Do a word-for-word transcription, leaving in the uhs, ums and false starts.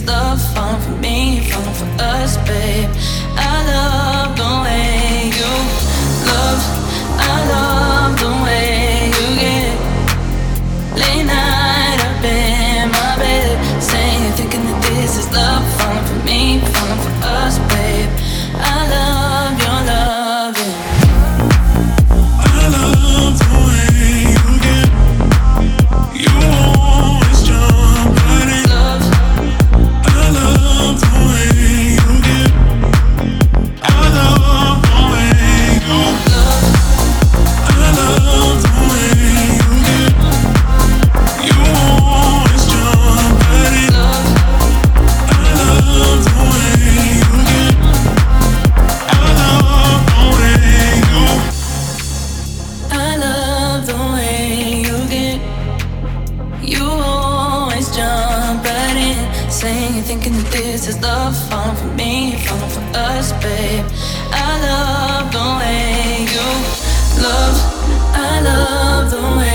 is love falling for me, falling for us, babe. I love the way you love. I love the way you get late night up in my bed, saying, thinking that this is love falling for me, falling for us, babe. I love your loving. I love the way you get. You always jump right in. Love. I love the way you get. I love the way you Love. I love the way you get. You always jump right in. Love. I love the way you get. I love the way you I love the way you get. You always jump right in, saying and thinking that this is love falling for me, falling for us, babe. I love the way you love. I love the way